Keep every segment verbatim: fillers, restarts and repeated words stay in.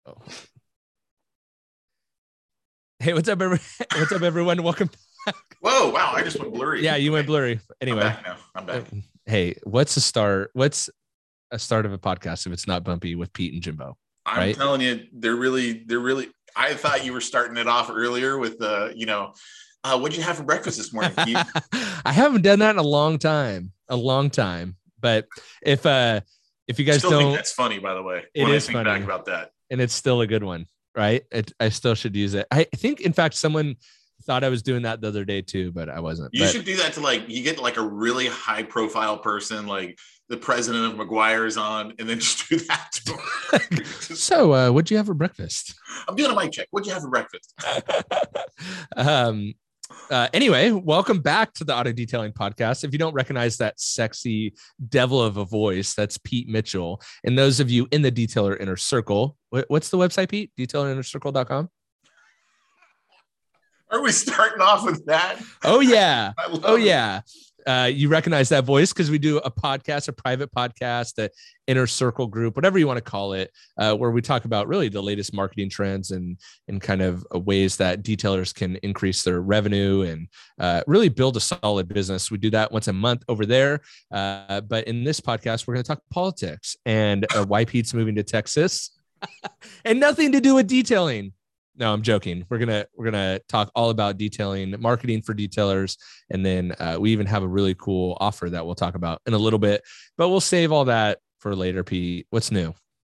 Oh. Hey, what's up, everyone? What's up, everyone? Welcome back. Whoa, wow, I just went blurry. Yeah, you went blurry. Anyway, I'm back now. I'm back. Hey, what's a start? What's a start of a podcast if it's not bumpy with Pete and Jimbo? I'm right? telling you, they're really, they're really. I thought you were starting it off earlier with the, uh, you know, uh, what'd you have for breakfast this morning, Pete? I haven't done that in a long time, a long time. But if uh, if you guys still don't, think that's funny, by the way. It when is I think funny back about that, and it's still a good one, right? It, I still should use it. I think, in fact, someone thought I was doing that the other day too, but I wasn't. You but, should do that to like you get like a really high profile person, like the president of McGuire is on, and then just do that to him. So, uh, what'd you have for breakfast? I'm doing a mic check. What'd you have for breakfast? um. Uh, anyway, welcome back to the Auto Detailing Podcast. If you don't recognize that sexy devil of a voice, that's Pete Mitchell. And those of you in the Detailer Inner Circle, what's the website, Pete? detailer inner circle dot com. Are we starting off with that? Oh, yeah. Oh, it. yeah. Uh, you recognize that voice because we do a podcast, a private podcast, the Inner Circle group, whatever you want to call it, uh, where we talk about really the latest marketing trends and and kind of ways that detailers can increase their revenue and uh, really build a solid business. We do that once a month over there. Uh, but in this podcast, we're going to talk politics and uh, why Pete's moving to Texas and nothing to do with detailing. No, I'm joking. We're gonna we're gonna talk all about detailing, marketing for detailers, and then uh, we even have a really cool offer that we'll talk about in a little bit. But we'll save all that for later. Pete, what's new?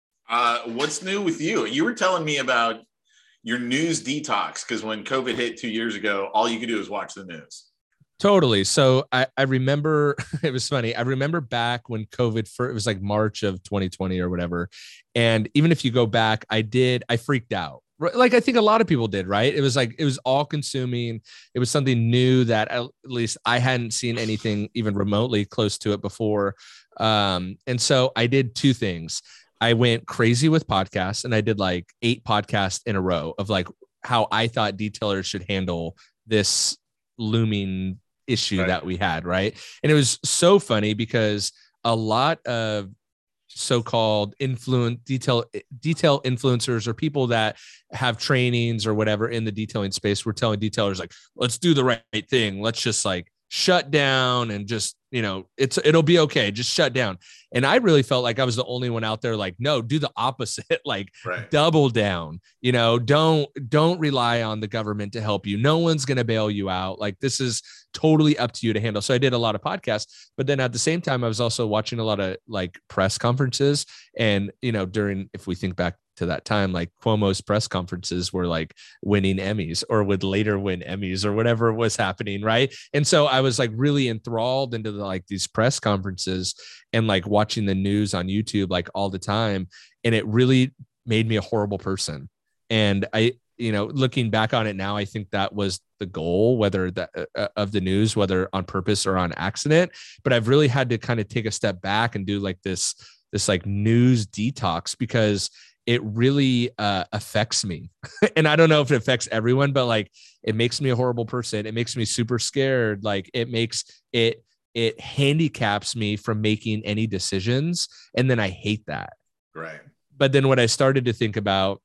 Uh, what's new with you? You were telling me about your news detox because when COVID hit two years ago, all you could do is watch the news. Totally. So I, I remember it was funny. I remember back when COVID first, it was like March of twenty twenty or whatever. And even if you go back, I did, I freaked out. Like I think a lot of people did, right? It was like, it was all consuming. It was something new that at least I hadn't seen anything even remotely close to it before. Um, and so I did two things. I went crazy with podcasts and I did like eight podcasts in a row of like how I thought detailers should handle this looming issue right. that we had. Right. And it was so funny because a lot of so-called influence detail detail influencers or people that have trainings or whatever in the detailing space were telling detailers like, let's do the right thing. Let's just like shut down and just, you know, it's, it'll be okay. Just shut down. And I really felt like I was the only one out there. Like, no, do the opposite, like right. double down, you know, don't, don't rely on the government to help you. No one's going to bail you out. Like this is totally up to you to handle. So I did a lot of podcasts, but then at the same time, I was also watching a lot of like press conferences and, you know, during, if we think back to that time, like Cuomo's press conferences were like winning Emmys or would later win Emmys or whatever was happening. Right. And so I was like really enthralled into the, like these press conferences and like watching the news on YouTube, like all the time. And it really made me a horrible person. And I, you know, looking back on it now, I think that was the goal, whether that uh, of the news, whether on purpose or on accident, but I've really had to kind of take a step back and do like this, this like news detox because it really uh, affects me. And I don't know if it affects everyone, but like, it makes me a horrible person. It makes me super scared. Like it makes it, it handicaps me from making any decisions. And then I hate that. Right. But then what I started to think about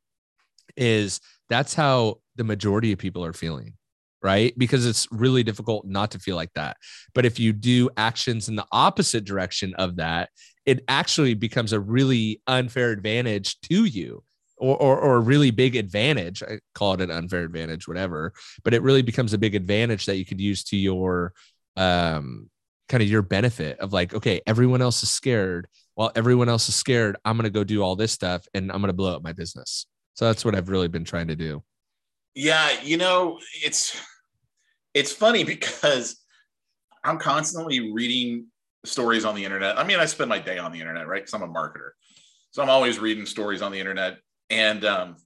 is that's how the majority of people are feeling. Right. Because it's really difficult not to feel like that. But if you do actions in the opposite direction of that, it actually becomes a really unfair advantage to you or, or, or a really big advantage. I call it an unfair advantage, whatever, but it really becomes a big advantage that you could use to your um, kind of your benefit of like, okay, everyone else is scared. While everyone else is scared, I'm going to go do all this stuff and I'm going to blow up my business. So that's what I've really been trying to do. Yeah. You know, it's, it's funny because I'm constantly reading stories on the internet. I mean, I spend my day on the internet, right? Because I'm a marketer. So I'm always reading stories on the internet. And um,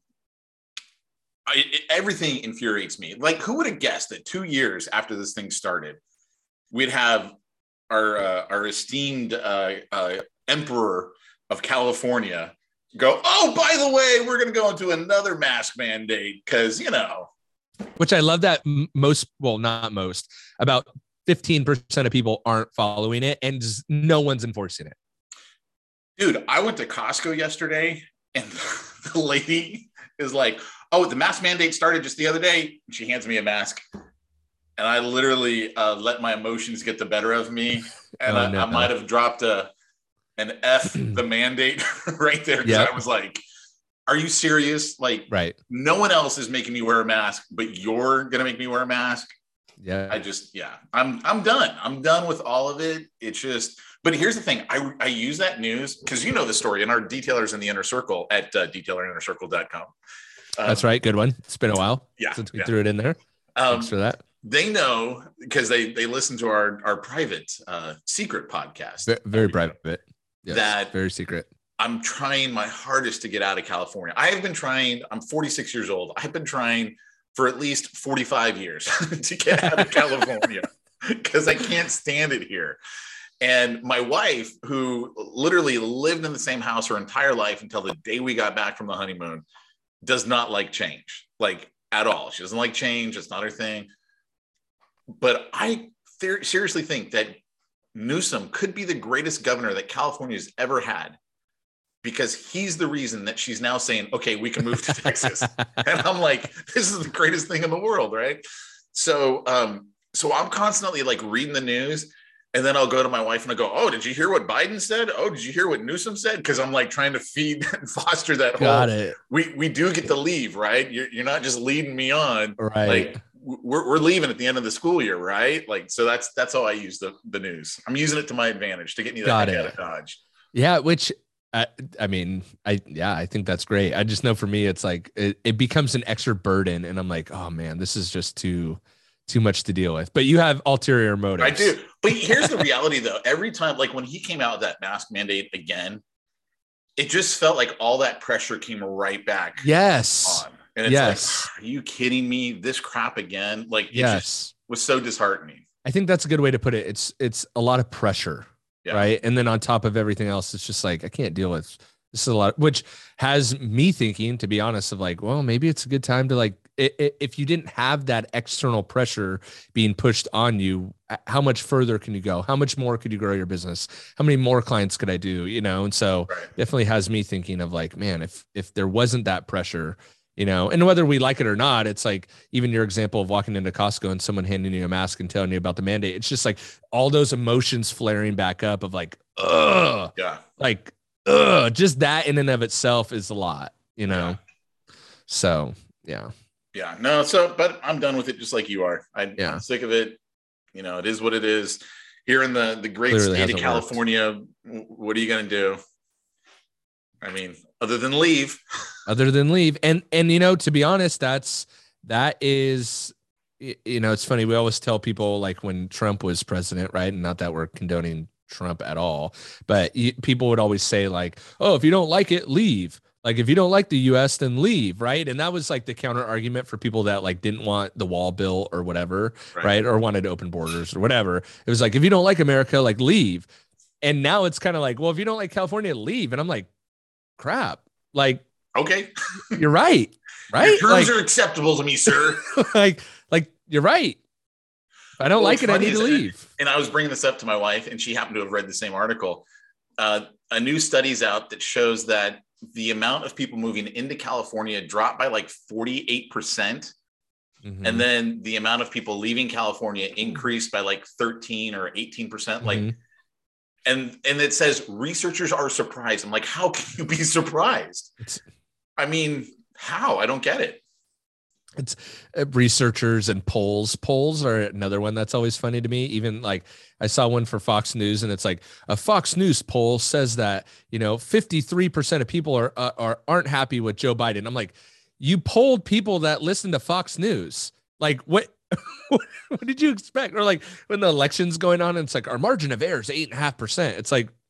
I, it, everything infuriates me. Like, who would have guessed that two years after this thing started, we'd have our, uh, our esteemed uh, uh, emperor of California go, oh, by the way, we're going to go into another mask mandate because, you know. Which I love that most, well, not most, about fifteen percent of people aren't following it and just no one's enforcing it. Dude, I went to Costco yesterday and the lady is like, oh, the mask mandate started just the other day. And she hands me a mask. And I literally uh, let my emotions get the better of me. And oh, I, no. I might have dropped a an F the mandate right there. Because yep. I was like, are you serious? Like, right. no one else is making me wear a mask, but you're going to make me wear a mask. Yeah. I just, yeah, I'm, I'm done. I'm done with all of it. It's just, but here's the thing. I, I use that news because you know the story, and our detailers in the inner circle at uh, detailer inner circle dot com. Um, That's right. Good one. It's been a while yeah, since we yeah. threw it in there. Um, Thanks for that. They know because they, they listen to our, our private uh, secret podcast. Very, very private. Yes, that very secret. I'm trying my hardest to get out of California. I have been trying, I'm forty-six years old. I've been trying for at least forty-five years to get out of California because I can't stand it here. And my wife, who literally lived in the same house her entire life until the day we got back from the honeymoon, does not like change, like at all. She doesn't like change. It's not her thing. But I th- seriously think that Newsom could be the greatest governor that California's ever had, because he's the reason that she's now saying, okay, we can move to Texas. And I'm like, this is the greatest thing in the world, right? So, um, so I'm constantly like reading the news, and then I'll go to my wife and I go, oh, did you hear what Biden said? Oh, did you hear what Newsom said? Because I'm like trying to feed and foster that Got whole, it. we we do get to leave, right? You're, you're not just leading me on. Right. Like, we're, we're leaving at the end of the school year, right? Like, so that's that's how I use the, the news. I'm using it to my advantage to get me the heck out of Dodge. Yeah, which I, I mean, I yeah, I think that's great. I just know for me, it's like it, it becomes an extra burden, and I'm like, oh man, this is just too too much to deal with. But you have ulterior motives. I do. But here's the reality, though. Every time, like when he came out with that mask mandate again, it just felt like all that pressure came right back. Yes. On. And it's yes. like, are you kidding me? This crap again? Like, it yes. just was so disheartening. I think that's a good way to put it. It's it's a lot of pressure, yeah. right? And then on top of everything else, it's just like, I can't deal with this is a lot, which has me thinking, to be honest, of like, well, maybe it's a good time to like, if you didn't have that external pressure being pushed on you, how much further can you go? How much more could you grow your business? How many more clients could I do? You know? And so right. definitely has me thinking of like, man, if, if there wasn't that pressure, you know, and whether we like it or not, it's like even your example of walking into Costco and someone handing you a mask and telling you about the mandate. It's just like all those emotions flaring back up of like, ugh, yeah, like, ugh, just that in and of itself is a lot, you know? Yeah. So, yeah. Yeah, no, so, but I'm done with it just like you are. I, yeah. I'm sick of it. You know, it is what it is. Here in the, the great Literally state of California, worked. What are you going to do? I mean, other than leave. Other than leave. And, and, you know, to be honest, that's, that is, you know, it's funny. We always tell people like when Trump was president, right? And not that we're condoning Trump at all, but people would always say like, oh, if you don't like it, leave. Like, if you don't like the U S, then leave, right? And that was like the counter argument for people that like didn't want the wall bill or whatever, right? right? Or wanted open borders or whatever. It was like, if you don't like America, like leave. And now it's kind of like, well, if you don't like California, leave. And I'm like, crap. Like, okay, you're right, right? Your terms like, are acceptable to me, sir. like, like you're right. If I don't well, like it, I need to leave. And I was bringing this up to my wife, and she happened to have read the same article. Uh, a new study's out that shows that the amount of people moving into California dropped by like forty-eight percent. Mm-hmm. And then the amount of people leaving California increased by like thirteen or eighteen percent. Mm-hmm. Like, and, and it says researchers are surprised. I'm like, how can you be surprised? It's, I mean, how? I don't get it. It's uh, researchers and polls. Polls are another one that's always funny to me. Even like I saw one for Fox News, and it's like a Fox News poll says that, you know, fifty-three percent of people are, uh, are, aren't happy with Joe Biden. I'm like, you polled people that listen to Fox News. Like what, what, what did you expect? Or like when the election's going on and it's like our margin of error is eight and a half percent. It's like,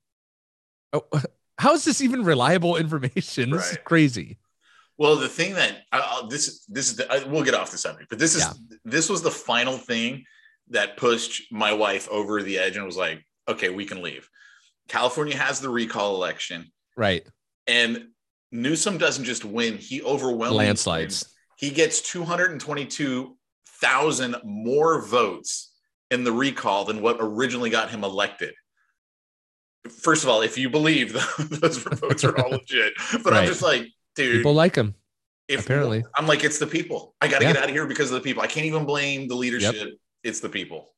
oh, how is this even reliable information? This right. is crazy. Well, the thing that uh, this this is the, I, we'll get off the subject, but this is yeah. this was the final thing that pushed my wife over the edge and was like, okay, we can leave. California has the recall election, right? And Newsom doesn't just win; he overwhelms landslides. Wins. He gets two hundred twenty-two thousand more votes in the recall than what originally got him elected. First of all, if you believe those votes are all legit, but right. I'm just like, dude. People like him. If apparently, I'm like, it's the people. I got to yeah. get out of here because of the people. I can't even blame the leadership. Yep. It's the people.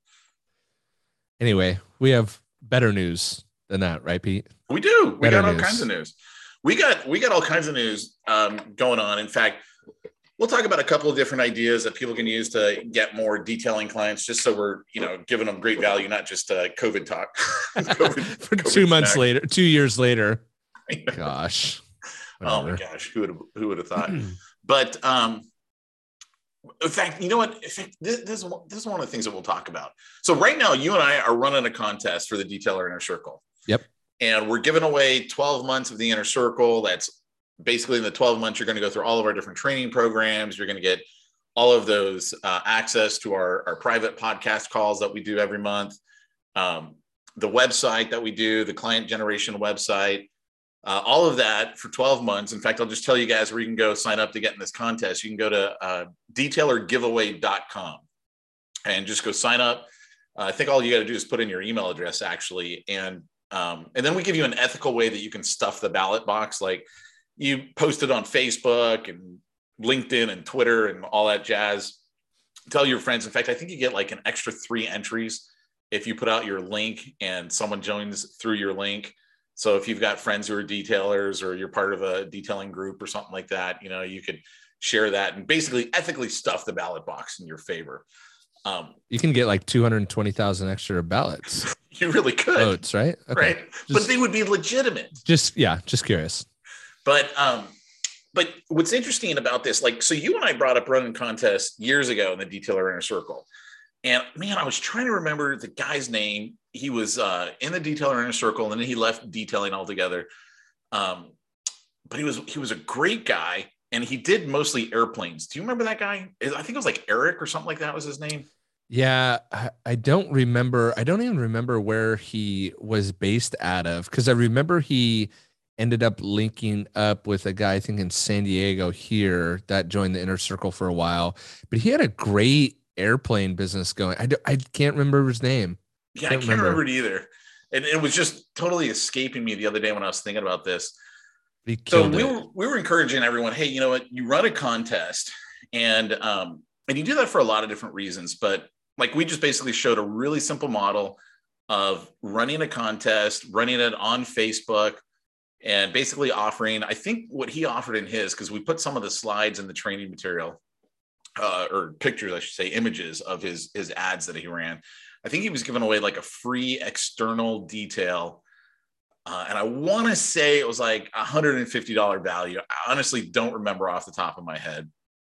Anyway, we have better news than that, right, Pete? We do. We better got all news. kinds of news. We got we got all kinds of news um, going on. In fact, we'll talk about a couple of different ideas that people can use to get more detailing clients, just so we're, you know, giving them great value, not just uh, COVID talk. COVID, For COVID two months snack. later, two years later. Gosh. Oh my gosh, who would have, who would have thought? But um, in fact, you know what? In fact, this, this, is one, this is one of the things that we'll talk about. So right now, you and I are running a contest for the Detailer Inner Circle. Yep. And we're giving away twelve months of the Inner Circle. That's basically in the twelve months, you're going to go through all of our different training programs. You're going to get all of those uh, access to our, our private podcast calls that we do every month. Um, the website that we do, the client generation website, uh, all of that for twelve months. In fact, I'll just tell you guys where you can go sign up to get in this contest. You can go to uh, detailer giveaway dot com and just go sign up. Uh, I think all you got to do is put in your email address, actually. And, um, and then we give you an ethical way that you can stuff the ballot box. Like, you post it on Facebook and LinkedIn and Twitter and all that jazz. Tell your friends. In fact, I think you get like an extra three entries if you put out your link and someone joins through your link. So if you've got friends who are detailers or you're part of a detailing group or something like that, you know, you could share that and basically ethically stuff the ballot box in your favor. Um, you can get like two hundred twenty thousand extra ballots. You really could. Votes, right? Okay. Right. Just, but they would be legitimate. Just, yeah, just curious. But, um, but what's interesting about this, like, so you and I brought up running contests years ago in the Detailer Inner Circle. And man, I was trying to remember the guy's name. He was uh, in the Detailer Inner Circle, and then he left detailing altogether. Um, but he was he was a great guy, and he did mostly airplanes. Do you remember that guy? I think it was like Eric or something like that was his name. Yeah, I, I don't remember. I don't even remember where he was based out of, because I remember he ended up linking up with a guy, I think in San Diego here, that joined the Inner Circle for a while. But he had a great airplane business going. I, do, I can't remember his name. Yeah, can't I can't remember. remember it either. And it was just totally escaping me the other day when I was thinking about this. So we were, we were encouraging everyone, hey, you know what? You run a contest, and um, and you do that for a lot of different reasons. But like, we just basically showed a really simple model of running a contest, running it on Facebook, and basically offering, I think what he offered in his, because we put some of the slides in the training material, uh, or pictures, I should say, images of his, his ads that he ran. I think he was giving away like a free external detail. Uh, and I want to say it was like one hundred fifty dollars value. I honestly don't remember off the top of my head.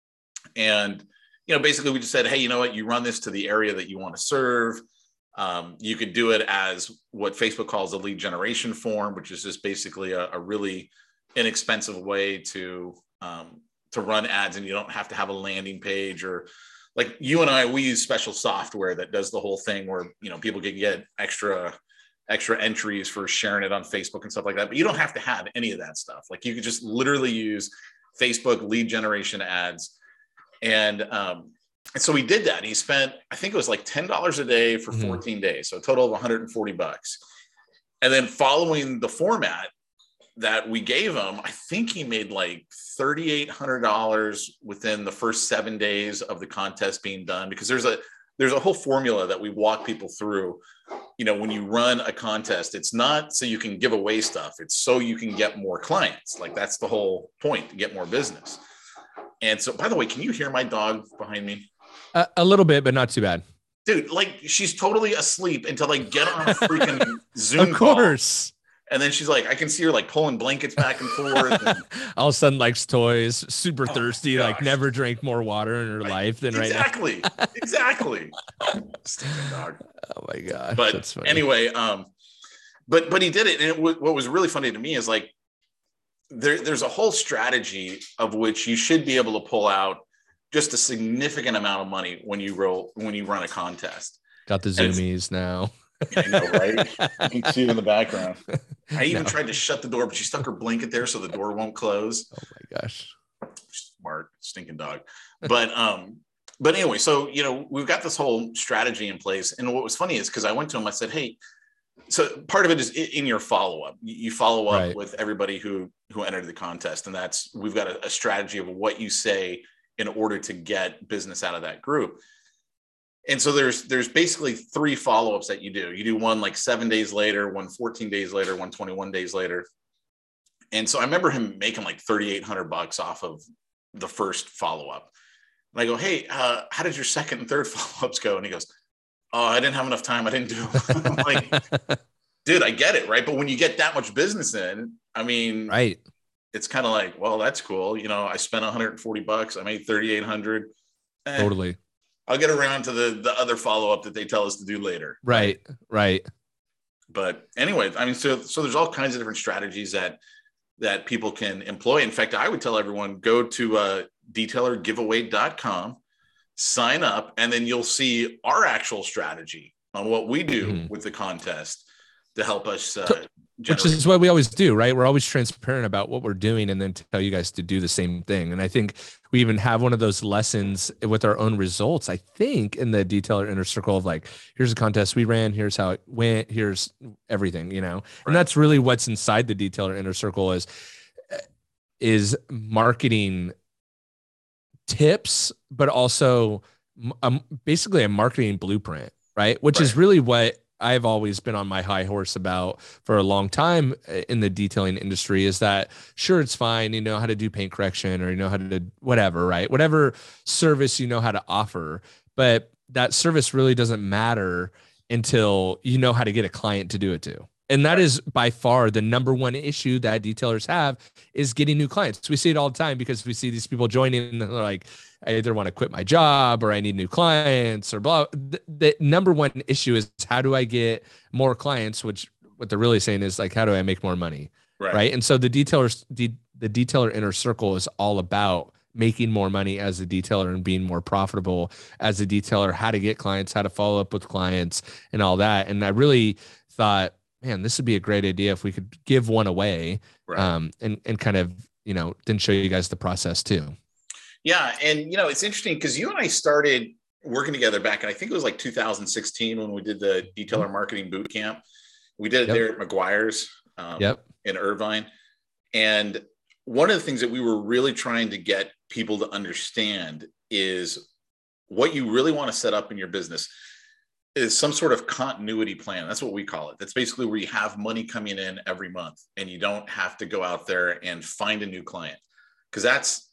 And, you know, basically we just said, hey, you know what, you run this to the area that you want to serve. Um, you could do it as what Facebook calls a lead generation form, which is just basically a, a really inexpensive way to, um, to run ads. And you don't have to have a landing page, or like you and I, we use special software that does the whole thing where, you know, people can get extra, extra entries for sharing it on Facebook and stuff like that. But you don't have to have any of that stuff. Like, you could just literally use Facebook lead generation ads. And, um, and so we did that. He spent, I think it was like ten dollars a day for fourteen mm-hmm. days. So a total of one hundred forty bucks. And then following the format that we gave him, I think he made like three thousand eight hundred dollars within the first seven days of the contest being done, because there's a, there's a whole formula that we walk people through. You know, when you run a contest, it's not so you can give away stuff. It's so you can get more clients. Like, that's the whole point, to get more business. And so, by the way, can you hear my dog behind me? Uh, a little bit, but not too bad. Dude, like, she's totally asleep until I get on a freaking Zoom Of course. call. And then she's like, I can see her like pulling blankets back and forth. And all of a sudden, likes toys, super oh, thirsty, like never drank more water in her right. life than exactly. right now. Exactly. Stinking dog. Oh my gosh. But that's funny. Anyway, um, but but he did it. And it w- what was really funny to me is like, there, there's a whole strategy of which you should be able to pull out just a significant amount of money when you roll when you run a contest. Got the zoomies now. I know, right? You can see it in the background. I even No. tried to shut the door, but she stuck her blanket there so the door won't close. Oh my gosh. Smart, stinking dog. But um, but anyway, so you know, we've got this whole strategy in place. And what was funny is, because I went to him, I said, hey, so part of it is in your follow-up. You follow up Right. with everybody who who entered the contest, and that's we've got a, a strategy of what you say in order to get business out of that group. And so there's there's basically three follow-ups that you do. You do one like seven days later, one fourteen days later, one twenty-one days later. And so I remember him making like thirty-eight hundred bucks off of the first follow-up. And I go, hey, uh, how did your second and third follow-ups go? And he goes, oh, I didn't have enough time. I didn't do them. I'm like, dude, I get it, right? But when you get that much business in, I mean, right. It's kind of like, well, that's cool. You know, I spent one hundred forty bucks. I made thirty-eight hundred. Eh, Totally. I'll get around to the, the other follow-up that they tell us to do later. Right. Right. But anyway, I mean, so, so there's all kinds of different strategies that, that people can employ. In fact, I would tell everyone, go to uh, detailer giveaway dot com, sign up, and then you'll see our actual strategy on what we do mm-hmm. with the contest to help us. Uh, Which is what we always do, right? We're always transparent about what we're doing and then tell you guys to do the same thing. And I think we even have one of those lessons with our own results, I think, in the Detailer Inner Circle of like, here's a contest we ran, here's how it went, here's everything, you know? Right. And that's really what's inside the Detailer Inner Circle is, is marketing tips, but also um, basically a marketing blueprint, right? Which right. is really what I've always been on my high horse about for a long time in the detailing industry is that sure, it's fine. You know how to do paint correction or you know how to do whatever, right? Whatever service you know how to offer, but that service really doesn't matter until you know how to get a client to do it too. And that is by far the number one issue that detailers have is getting new clients. We see it all the time because we see these people joining and they're like, I either want to quit my job or I need new clients or blah. The, the number one issue is how do I get more clients, which what they're really saying is like, how do I make more money? Right. right? And so the detailers, the, the detailer inner circle is all about making more money as a detailer and being more profitable as a detailer, how to get clients, how to follow up with clients and all that. And I really thought, man, this would be a great idea if we could give one away right. um, and, and kind of, you know, then show you guys the process too. Yeah. And, you know, it's interesting because you and I started working together back in, I think it was like two thousand sixteen when we did the detailer marketing boot camp. We did it yep. there at McGuire's um, yep. in Irvine. And one of the things that we were really trying to get people to understand is what you really want to set up in your business is some sort of continuity plan. That's what we call it. That's basically where you have money coming in every month and you don't have to go out there and find a new client. Because that's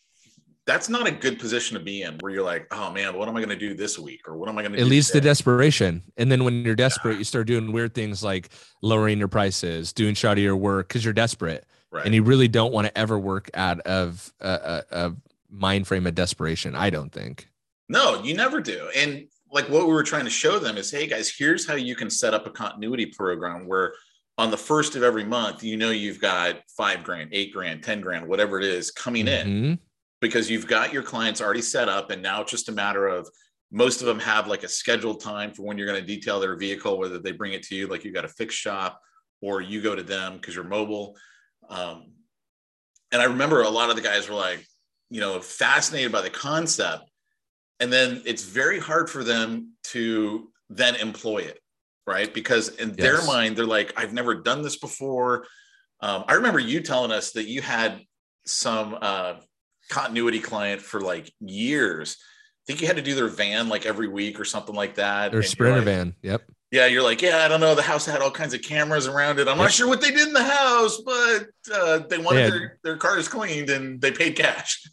that's not a good position to be in where you're like, oh man, what am I going to do this week? Or what am I going to do? It leads today? to desperation. And then when you're desperate, yeah. you start doing weird things like lowering your prices, doing shoddier work because you're desperate. Right. And you really don't want to ever work out of a, a, a mind frame of desperation, I don't think. No, you never do. And like what we were trying to show them is, hey guys, here's how you can set up a continuity program where on the first of every month, you know, you've got five grand, eight grand, ten grand, whatever it is coming mm-hmm. in because you've got your clients already set up. And now it's just a matter of most of them have like a scheduled time for when you're going to detail their vehicle, whether they bring it to you, like you got a fixed shop or you go to them because you're mobile. Um, and I remember a lot of the guys were like, you know, fascinated by the concept. And then it's very hard for them to then employ it, right? Because in yes. their mind, they're like, I've never done this before. Um, I remember you telling us that you had some uh, continuity client for like years. I think you had to do their van like every week or something like that. Their Sprinter like, van. Yep. Yeah. You're like, yeah, I don't know. The house had all kinds of cameras around it. I'm yep. not sure what they did in the house, but uh, they wanted they had- their, their cars cleaned and they paid cash.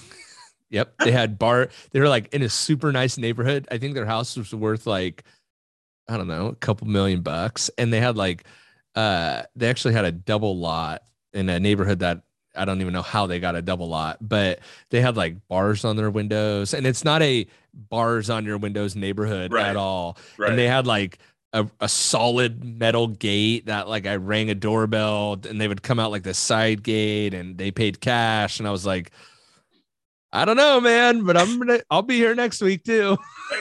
Yep. They had bar. They were like in a super nice neighborhood. I think their house was worth like, I don't know, a couple million bucks. And they had like, uh, they actually had a double lot in a neighborhood that I don't even know how they got a double lot, but they had like bars on their windows and it's not a bars on your windows neighborhood right. at all. Right. And they had like a, a solid metal gate that like I rang a doorbell and they would come out like the side gate and they paid cash. And I was like, I don't know, man, but I'm gonna. I'll be here next week too.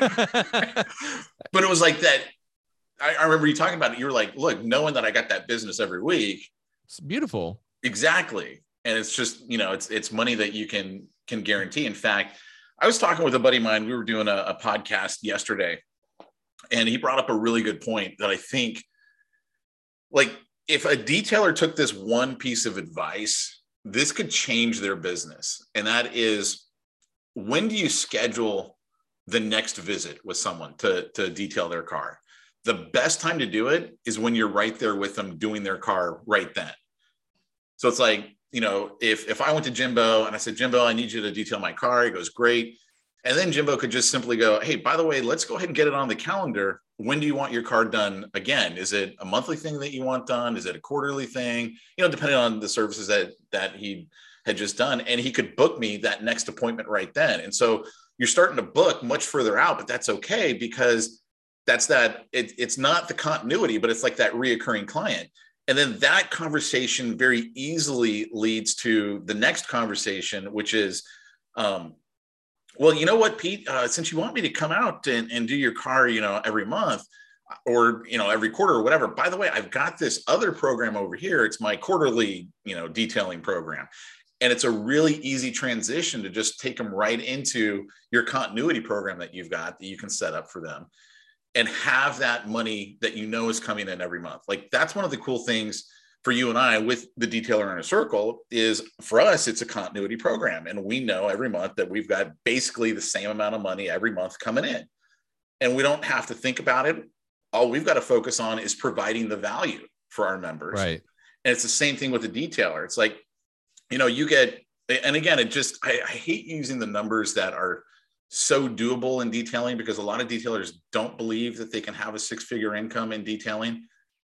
But it was like that. I, I remember you talking about it. You were like, "Look, knowing that I got that business every week, it's beautiful." Exactly, and it's just you know, it's it's money that you can can guarantee. In fact, I was talking with a buddy of mine. We were doing a, a podcast yesterday, and he brought up a really good point that I think like if a detailer took this one piece of advice, this could change their business. And that is, when do you schedule the next visit with someone to, to detail their car? The best time to do it is when you're right there with them doing their car right then. So it's like, you know, if, if I went to Jimbo and I said, Jimbo, I need you to detail my car. He goes, great. And then Jimbo could just simply go, hey, by the way, let's go ahead and get it on the calendar. When do you want your car done again? Is it a monthly thing that you want done? Is it a quarterly thing? You know, depending on the services that, that he had just done. And he could book me that next appointment right then. And so you're starting to book much further out, but that's okay, because that's that it, it's not the continuity, but it's like that reoccurring client. And then that conversation very easily leads to the next conversation, which is, um, well, you know what, Pete, uh, since you want me to come out and, and do your car, you know, every month or, you know, every quarter or whatever, by the way, I've got this other program over here. It's my quarterly, you know, detailing program. And it's a really easy transition to just take them right into your continuity program that you've got that you can set up for them and have that money that you know is coming in every month. Like, that's one of the cool things for you and I with the Detailer Inner Circle is, for us, it's a continuity program. And we know every month that we've got basically the same amount of money every month coming in. And we don't have to think about it. All we've got to focus on is providing the value for our members. Right. And it's the same thing with the detailer. It's like, you know, you get, and again, it just, I, I hate using the numbers that are so doable in detailing, because a lot of detailers don't believe that they can have a six-figure income in detailing,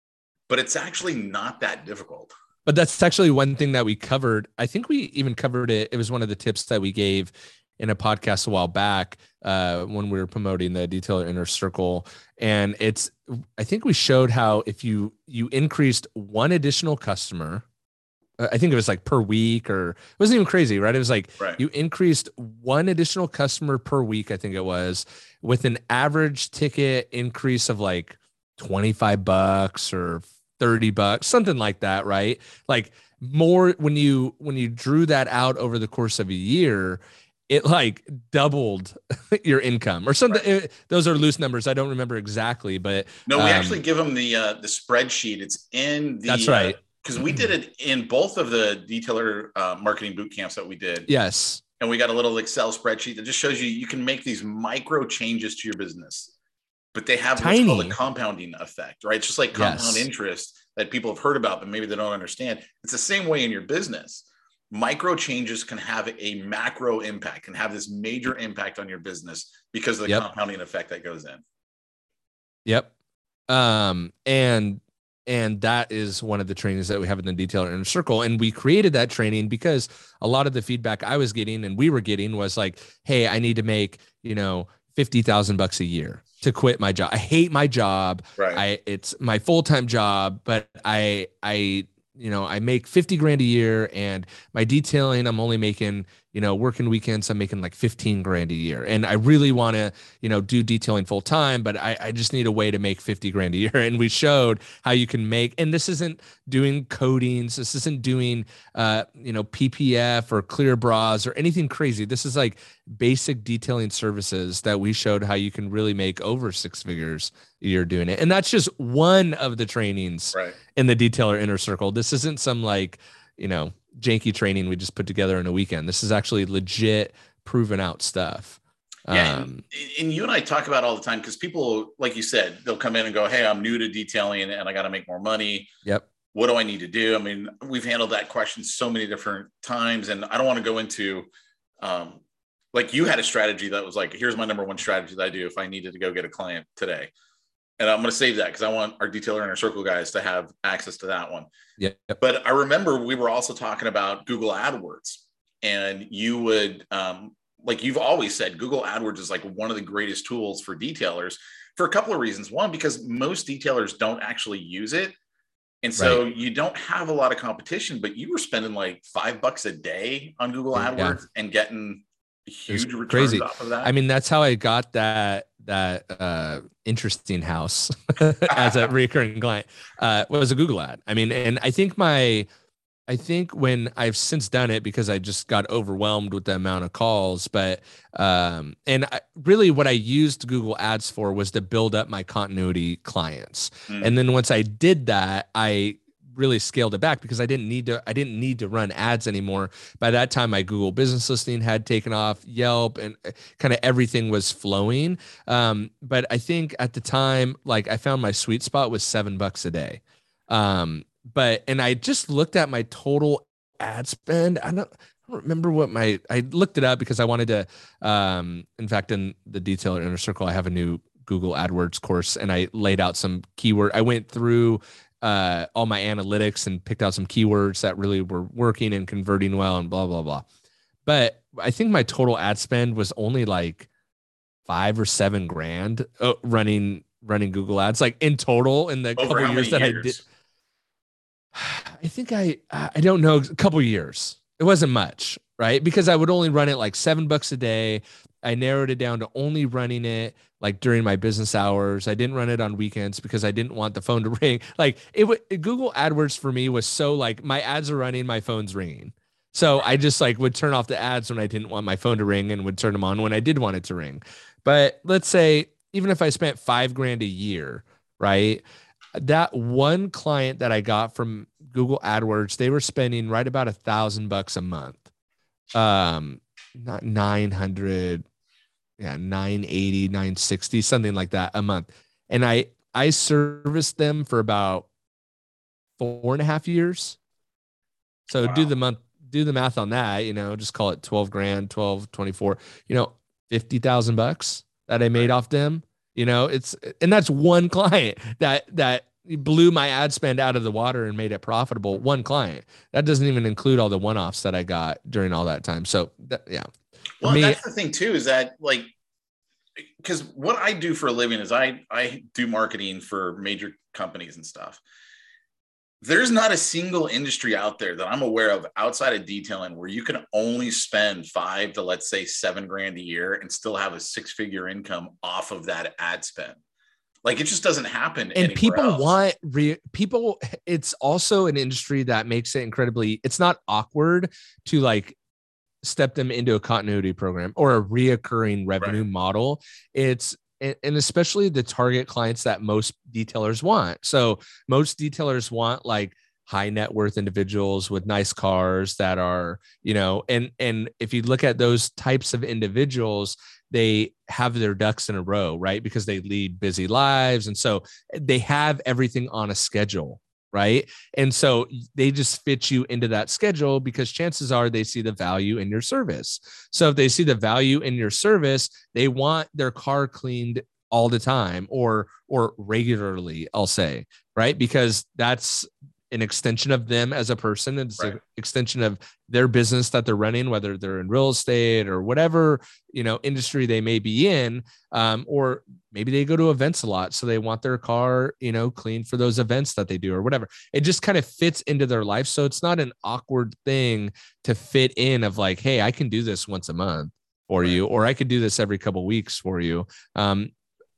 but it's actually not that difficult. But that's actually one thing that we covered. I think we even covered it. It was one of the tips that we gave in a podcast a while back uh, when we were promoting the Detailer Inner Circle. And it's, I think we showed how if you, you increased one additional customer, I think it was like per week, or it wasn't even crazy, right? It was like right. You increased one additional customer per week, I think it was, with an average ticket increase of like twenty-five bucks or thirty bucks, something like that, right? Like more when you when you drew that out over the course of a year, it like doubled your income or something. Right. It, those are loose numbers. I don't remember exactly, but no, we um, actually give them the uh, the spreadsheet. It's in the that's right. Uh, because we did it in both of the detailer uh, marketing boot camps that we did. Yes. And we got a little Excel spreadsheet that just shows you, you can make these micro changes to your business, but they have Tiny. what's called a compounding effect, right? It's just like compound yes. interest that people have heard about, but maybe they don't understand. It's the same way in your business. Micro changes can have a macro impact, can have this major impact on your business because of the yep. compounding effect that goes in. Yep. Um, and And that is one of the trainings that we have in the Detailer Inner Circle. And we created that training because a lot of the feedback I was getting and we were getting was like, hey, I need to make, you know, fifty thousand bucks a year to quit my job. I hate my job. Right. I it's my full-time job, but I, I, you know, I make fifty grand a year, and my detailing, I'm only making, you know, working weekends, I'm making like fifteen grand a year. And I really want to, you know, do detailing full time, but I, I just need a way to make fifty grand a year. And we showed how you can make, and this isn't doing coatings. This isn't doing, uh, you know, P P F or clear bras or anything crazy. This is like basic detailing services that we showed how you can really make over six figures a year doing it. And that's just one of the trainings right. in the Detailer Inner Circle. This isn't some like, you know, janky training we just put together in a weekend. This is actually legit proven out stuff. Yeah. Um, and, and you and I talk about all the time, because people, like you said, they'll come in and go, hey, I'm new to detailing and I got to make more money. Yep. What do I need to do? I mean, we've handled that question so many different times, and I don't want to go into, um, like you had a strategy that was like, here's my number one strategy that I do if I needed to go get a client today. And I'm going to save that because I want our Detailer Inner Circle guys to have access to that one. Yeah. But I remember we were also talking about Google AdWords, and you would, um, like you've always said, Google AdWords is like one of the greatest tools for detailers for a couple of reasons. One, because most detailers don't actually use it. And so right. you don't have a lot of competition, but you were spending like five bucks a day on Google AdWords yeah. and getting huge returns crazy. off of that. I mean, that's how I got that that uh, interesting house as a recurring client. Uh, was a Google ad. I mean, and I think my I think when I've since done it because I just got overwhelmed with the amount of calls, but um, and I, really what I used Google Ads for was to build up my continuity clients. Mm, And then once I did that, I really scaled it back because I didn't need to I didn't need to run ads anymore. By that time, my Google business listing had taken off, Yelp, and kind of everything was flowing. Um, but I think at the time, like I found my sweet spot was seven bucks a day. Um, but and I just looked at my total ad spend. I don't, I don't remember what my I looked it up because I wanted to. Um, in fact, in the Detailer Inner Circle, I have a new Google AdWords course, and I laid out some keyword. I went through uh, all my analytics and picked out some keywords that really were working and converting well, and blah blah blah. But I think my total ad spend was only like five or seven grand uh, running running Google Ads, like in total in the over couple how many years that I did. years? I think I I don't know, a couple years. It wasn't much, right? Because I would only run it like seven bucks a day. I narrowed it down to only running it like during my business hours. I didn't run it on weekends because I didn't want the phone to ring. Like it would Google AdWords for me was so like my ads are running, my phone's ringing. So I just like would turn off the ads when I didn't want my phone to ring and would turn them on when I did want it to ring. But let's say even if I spent five grand a year, right? That one client that I got from Google AdWords, they were spending right about a thousand bucks a month. Um, not nine hundred, yeah, nine eighty, nine sixty, something like that a month. And I I serviced them for about four and a half years. So do Wow. the month, do the math on that, you know, just call it twelve grand, twelve, twenty-four, you know, fifty thousand bucks that I made Right. off them. You know, it's, and that's one client that, that blew my ad spend out of the water and made it profitable. One client. That doesn't even include all the one-offs that I got during all that time. So that, yeah, for Well, and me, that's the thing too, is that like, because what I do for a living is I I do marketing for major companies and stuff. There's not a single industry out there that I'm aware of outside of detailing where you can only spend five to let's say seven grand a year and still have a six figure income off of that ad spend. Like it just doesn't happen and anywhere people else. want re- people. It's also an industry that makes it incredibly, it's not awkward to like step them into a continuity program or a reoccurring revenue Right. model. It's and especially the target clients that most detailers want. So most detailers want like high net worth individuals with nice cars that are, you know, and and if you look at those types of individuals, they have their ducks in a row, right? Because they lead busy lives. And so they have everything on a schedule, right? And so they just fit you into that schedule because chances are they see the value in your service. So if they see the value in your service, they want their car cleaned all the time or or regularly, I'll say, right? Because that's an extension of them as a person. It's Right. an extension of their business that they're running, whether they're in real estate or whatever, you know, industry they may be in. Um, or maybe they go to events a lot. So they want their car, you know, clean for those events that they do or whatever. It just kind of fits into their life. So it's not an awkward thing to fit in of like, hey, I can do this once a month for Right. you, or I could do this every couple of weeks for you. Um,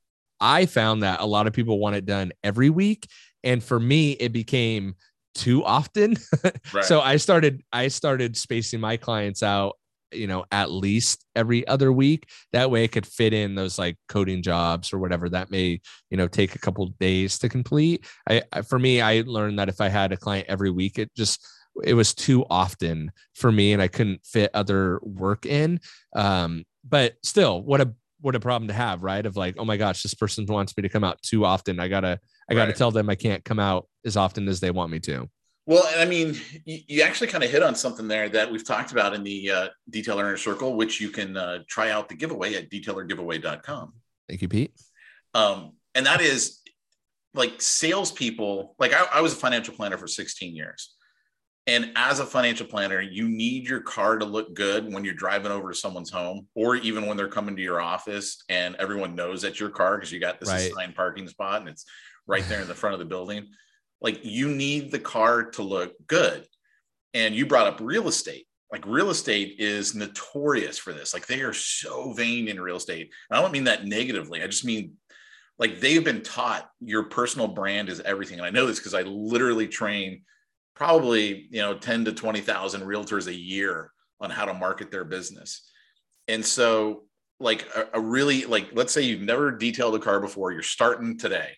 I found that a lot of people want it done every week. And for me, it became too often. Right. So I started, I started spacing my clients out, you know, at least every other week. That way I could fit in those like coding jobs or whatever that may, you know, take a couple of days to complete. I, I, for me, I learned that if I had a client every week, it just, it was too often for me and I couldn't fit other work in. Um, but still, what a, what a problem to have, right? Of like, oh my gosh, this person wants me to come out too often. I gotta, I gotta Right. tell them I can't come out as often as they want me to. Well, I mean, you, you actually kind of hit on something there that we've talked about in the uh, Detailer Inner Circle, which you can uh, try out the giveaway at detailer giveaway dot com. Thank you, Pete. Um, and that is like salespeople. Like I, I was a financial planner for sixteen years. And as a financial planner, you need your car to look good when you're driving over to someone's home, or even when they're coming to your office and everyone knows that's your car because you got this Right. assigned parking spot and it's right there in the front of the building. Like you need the car to look good. And you brought up real estate. Like real estate is notorious for this. Like they are so vain in real estate. And I don't mean that negatively. I just mean like they've been taught your personal brand is everything. And I know this because I literally train probably, you know, ten to twenty thousand realtors a year on how to market their business. And so like a, a really, like, let's say you've never detailed a car before, you're starting today.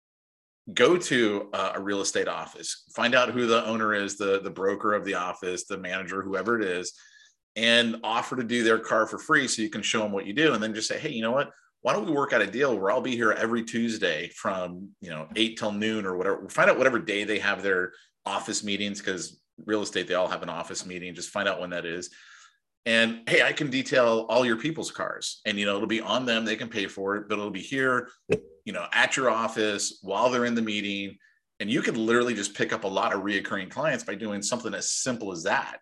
Go to a, a real estate office, find out who the owner is, the, the broker of the office, the manager, whoever it is, and offer to do their car for free so you can show them what you do. And then just say, hey, you know what? Why don't we work out a deal where I'll be here every Tuesday from, you know, eight till noon or whatever. Find out whatever day they have their office meetings, because real estate, they all have an office meeting. Just find out when that is. And hey, I can detail all your people's cars, and, you know, it'll be on them. They can pay for it, but it'll be here, you know, at your office while they're in the meeting. And you could literally just pick up a lot of reoccurring clients by doing something as simple as that.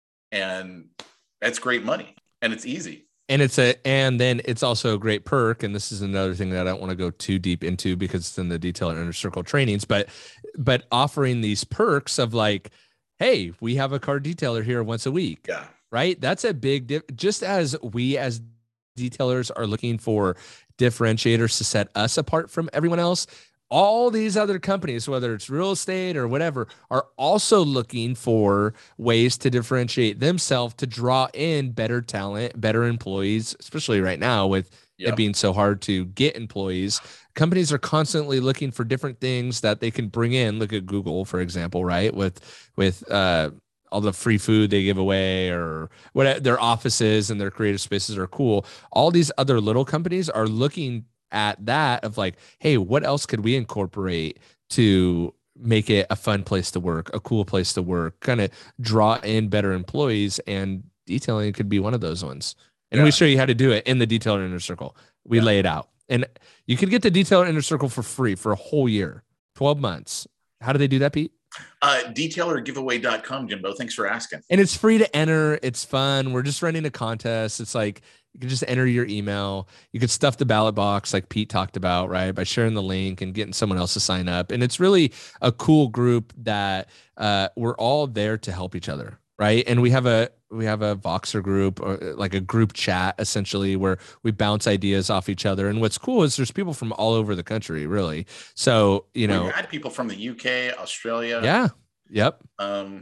And that's great money, and it's easy. And it's a, and then it's also a great perk. And this is another thing that I don't want to go too deep into because it's in the Detailer Inner Circle trainings, but, but offering these perks of like, hey, we have a car detailer here once a week. Yeah. Right. That's a big, dif- just as we as detailers are looking for differentiators to set us apart from everyone else, all these other companies, whether it's real estate or whatever, are also looking for ways to differentiate themselves to draw in better talent, better employees, especially right now with yep. it being so hard to get employees. Companies are constantly looking for different things that they can bring in. Look at Google, for example, right? With, with, uh, all the free food they give away, or what their offices and their creative spaces are cool. All these other little companies are looking at that of like, hey, what else could we incorporate to make it a fun place to work, a cool place to work, kind of draw in better employees, and detailing could be one of those ones. And yeah. we show you how to do it in the Detailer Inner Circle. We yeah. lay it out, and you can get the Detailer Inner Circle for free for a whole year, twelve months. How do they do that, Pete? Uh, detailer giveaway dot com, Jimbo. Thanks for asking. And it's free to enter. It's fun. We're just running a contest. It's like, you can just enter your email. You could stuff the ballot box like Pete talked about, right? By sharing the link and getting someone else to sign up. And it's really a cool group that uh, we're all there to help each other, right? And we have a, we have a Voxer group, or like a group chat essentially, where we bounce ideas off each other. And what's cool is there's people from all over the country, really. So, you know, we had people from the U K, Australia. Yeah. Yep. Um,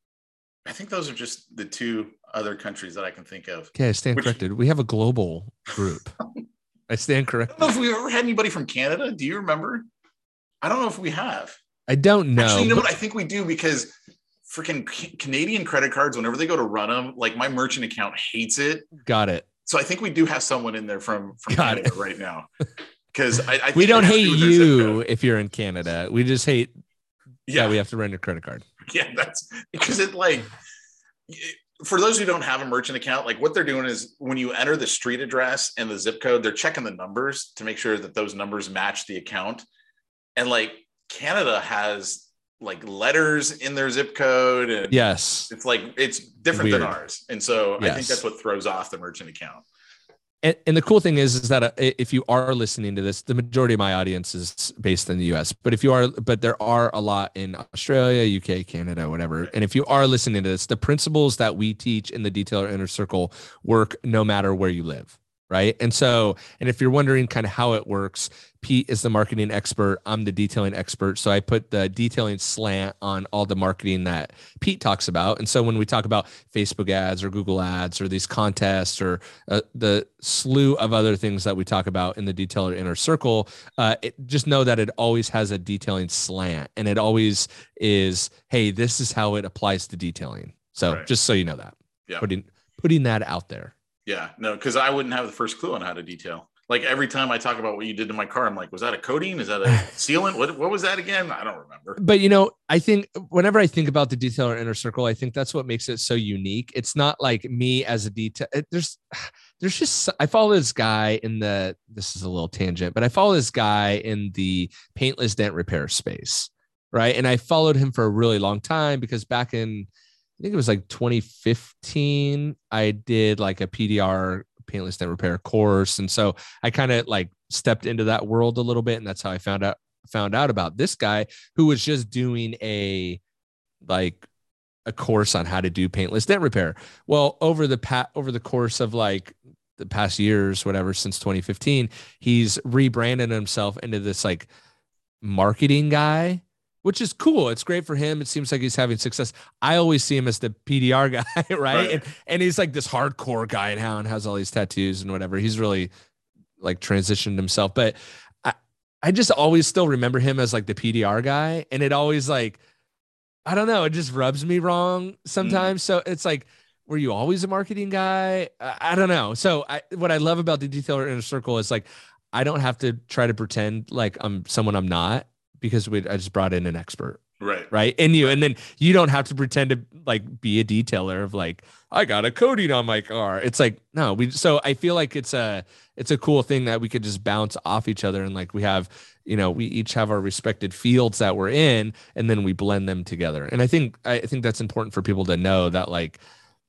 I think those are just the two other countries that I can think of. Okay, I stand Which... corrected. We have a global group. I stand corrected. I don't know if we've ever had anybody from Canada. Do you remember? I don't know if we have. I don't know. Actually, you know but... what? I think we do, because freaking Canadian credit cards, whenever they go to run them, like my merchant account hates it. Got it. So I think we do have someone in there from, from Got Canada it. right now. Because I, I think we don't hate you if you're in Canada. We just hate yeah that we have to run your credit card. Yeah, that's because it like for those who don't have a merchant account, like what they're doing is when you enter the street address and the zip code, they're checking the numbers to make sure that those numbers match the account. And like Canada has like letters in their zip code, and yes, it's like it's different Weird. than ours. And so yes. I think that's what throws off the merchant account. And, and the cool thing is, is that uh, if you are listening to this, the majority of my audience is based in the U S, but if you are, but there are a lot in Australia, U K, Canada, whatever. And if you are listening to this, the principles that we teach in the Detailer Inner Circle work no matter where you live. Right. And so, and if you're wondering kind of how it works, Pete is the marketing expert. I'm the detailing expert. So I put the detailing slant on all the marketing that Pete talks about. And so when we talk about Facebook ads or Google ads or these contests or uh, the slew of other things that we talk about in the Detailer Inner Circle, uh, it, just know that it always has a detailing slant, and it always is, hey, this is how it applies to detailing. So right. just so you know that, yeah. putting, putting that out there. Yeah, no, because I wouldn't have the first clue on how to detail. Like every time I talk about what you did to my car, I'm like, was that a coating? Is that a sealant? What what was that again? I don't remember. But, you know, I think whenever I think about the Detailer Inner Circle, I think that's what makes it so unique. It's not like me as a detail. There's, there's just, I follow this guy in the, this is a little tangent, but I follow this guy in the paintless dent repair space, right? And I followed him for a really long time because back in, I think it was like twenty fifteen, I did like a P D R paintless dent repair course. And so I kind of like stepped into that world a little bit. And that's how I found out, found out about this guy who was just doing a, like a course on how to do paintless dent repair. Well, over the pat over the course of like the past years, whatever, since twenty fifteen, he's rebranded himself into this like marketing guy which is cool. It's great for him. It seems like he's having success. I always see him as the P D R guy, right? Right. And and he's like this hardcore guy now and has all these tattoos and whatever. He's really like transitioned himself. But I, I just always still remember him as like the P D R guy. And it always like, I don't know, it just rubs me wrong sometimes. Mm. So it's like, were you always a marketing guy? I, I don't know. So I, what I love about the Detailer Inner Circle is like, I don't have to try to pretend like I'm someone I'm not, because we I just brought in an expert. Right. Right. And you, right. and then you don't have to pretend to like be a detailer of like, I got a coating on my car. It's like, no, we, so I feel like it's a, it's a cool thing that we could just bounce off each other. And like, we have, you know, we each have our respected fields that we're in, and then we blend them together. And I think, I think that's important for people to know that, like,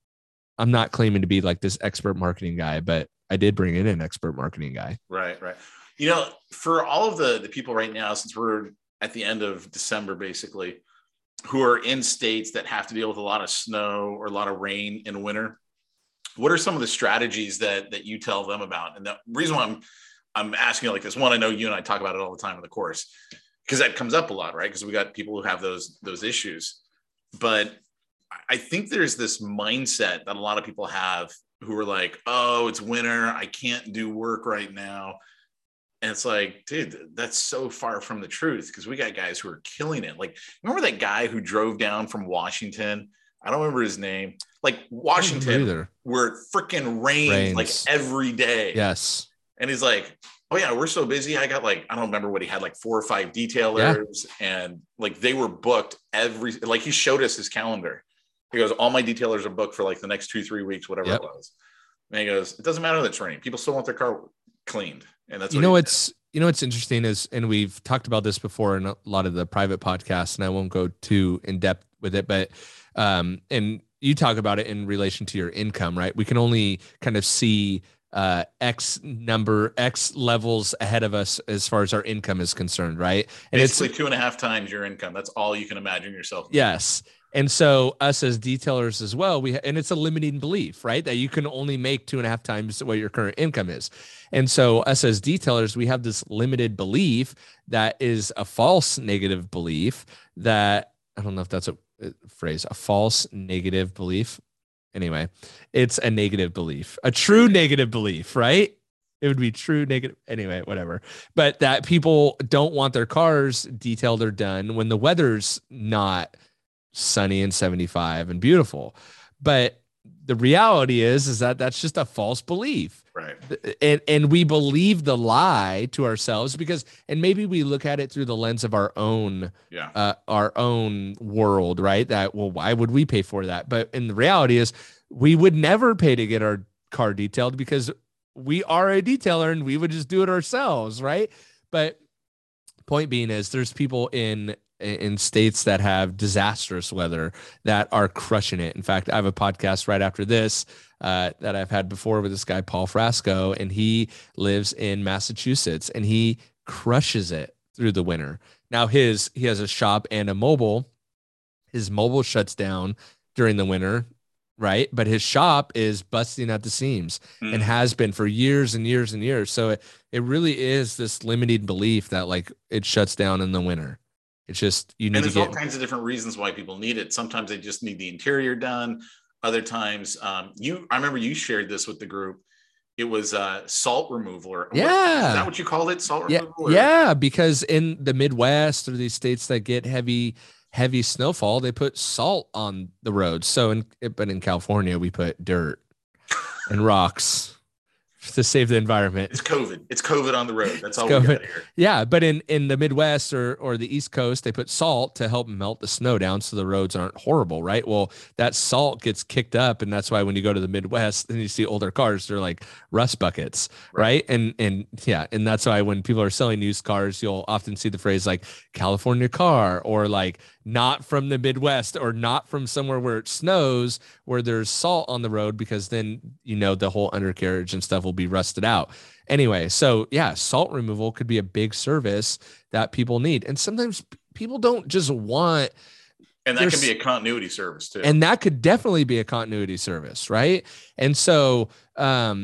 I'm not claiming to be like this expert marketing guy, but I did bring in an expert marketing guy. Right. Right. You know, for all of the, the people right now, since we're at the end of December, basically, who are in states that have to deal with a lot of snow or a lot of rain in winter, what are some of the strategies that that you tell them about? And the reason why I'm I'm asking you like this, one, I know you and I talk about it all the time in the course, because that comes up a lot, right? Because we got people who have those those issues. But I think there's this mindset that a lot of people have who are like, oh, it's winter, I can't do work right now. And it's like, dude, that's so far from the truth, because we got guys who are killing it. Like, remember that guy who drove down from Washington? I don't remember his name. Like Washington, where it freaking rains, rains like every day. Yes. And he's like, oh yeah, we're so busy. I got like, I don't remember what he had, like four or five detailers, yeah. and like they were booked every, like he showed us his calendar. He goes, all my detailers are booked for like the next two, three weeks, whatever yep. it was. And he goes, it doesn't matter that it's raining. People still want their car cleaned. And that's, you know, what's, you know, what's interesting is, and we've talked about this before in a lot of the private podcasts, and I won't go too in depth with it, but, um, and you talk about it in relation to your income, right? We can only kind of see, uh, X number, X levels ahead of us as far as our income is concerned. Right. And basically it's two and a half times your income. That's all you can imagine yourself. Yes. And so us as detailers as well, we, and it's a limiting belief, right? That you can only make two and a half times what your current income is. And so us as detailers, we have this limited belief that is a false negative belief that, I don't know if that's a, a phrase, a false negative belief. Anyway, it's a negative belief, a true negative belief, right? It would be true negative. Anyway, whatever. But that people don't want their cars detailed or done when the weather's not sunny and seventy-five and beautiful. But the reality is, is that that's just a false belief. Right. And, and we believe the lie to ourselves because, and maybe we look at it through the lens of our own, yeah. uh, our own world, right? That, well, why would we pay for that? But in the reality is we would never pay to get our car detailed because we are a detailer and we would just do it ourselves. Right. But point being is there's people in, in states that have disastrous weather that are crushing it. In fact, I have a podcast right after this uh, that I've had before with this guy, Paul Frasco, and he lives in Massachusetts and he crushes it through the winter. Now his, he has a shop and a mobile. His mobile shuts down during the winter, right? But his shop is busting at the seams mm. and has been for years and years and years. So it, it really is this limited belief that like it shuts down in the winter. It's just, you need and there's to get all kinds of different reasons why people need it. Sometimes they just need the interior done. Other times, um, you, I remember you shared this with the group. It was uh, salt removal. Or yeah. What, is that what you called it? Salt yeah. removal? Or? Yeah. Because in the Midwest or these states that get heavy, heavy snowfall, they put salt on the roads. So in, but in California, we put dirt and rocks to save the environment. It's COVID. It's COVID on the road. That's all COVID. we got here. Yeah, but in, in the Midwest or or the East Coast, they put salt to help melt the snow down so the roads aren't horrible, right? Well, that salt gets kicked up, and that's why when you go to the Midwest and you see older cars, they're like rust buckets, right? right? And and yeah, and that's why when people are selling used cars, you'll often see the phrase like California car or like not from the Midwest or not from somewhere where it snows, where there's salt on the road, because then, you know, the whole undercarriage and stuff will be rusted out. Anyway, so yeah, salt removal could be a big service that people need. And sometimes people don't just want. And that can be a continuity service too. And that could definitely be a continuity service. Right. And so, um,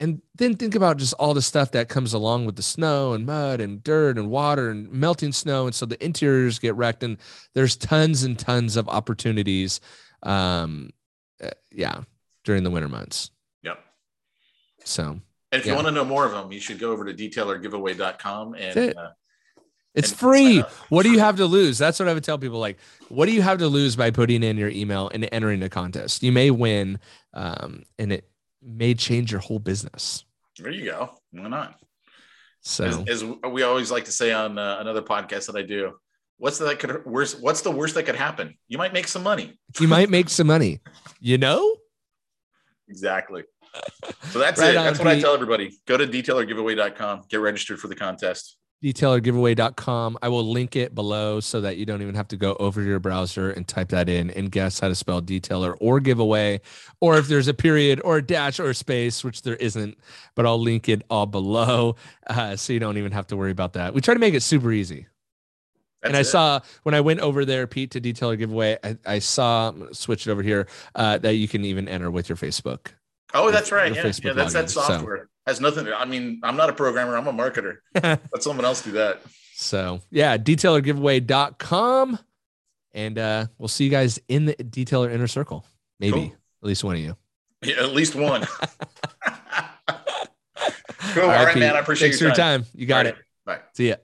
And then think about just all the stuff that comes along with the snow and mud and dirt and water and melting snow. And so the interiors get wrecked, and there's tons and tons of opportunities. Um, uh, yeah, during the winter months. Yep. So, and if yeah. you want to know more of them, you should go over to detailer giveaway dot com and it. uh, it's and free. What do you have to lose? That's what I would tell people. Like, what do you have to lose by putting in your email and entering a contest? You may win, um, and it may change your whole business. There you go. Why not? So, as, as we always like to say on uh, another podcast that I do, what's the, that could worst? What's the worst that could happen? You might make some money. You might make some money. You know? Exactly. So that's right it. on, That's what Pete. I tell everybody. Go to detailer giveaway dot com. Get registered for the contest. detailer giveaway dot com. I will link it below so that you don't even have to go over to your browser and type that in and guess how to spell detailer or giveaway, or if there's a period or a dash or a space, which there isn't, but I'll link it all below uh, so you don't even have to worry about that. We try to make it super easy. That's and I it. saw when I went over there, Pete, to detailer giveaway, I, I saw, I'm gonna switch it over here, uh, that you can even enter with your Facebook. Oh, that's right. Yeah, Facebook yeah, that's login. that software. So. Has nothing. I mean, I'm not a programmer. I'm a marketer. Let someone else do that. So yeah, detailer giveaway dot com. And uh, we'll see you guys in the detailer inner circle. Maybe cool. At least one of you. Yeah, at least one. Cool. All, All right, right, man. I appreciate Thanks your for time. your time. You got right. it. Bye. See ya.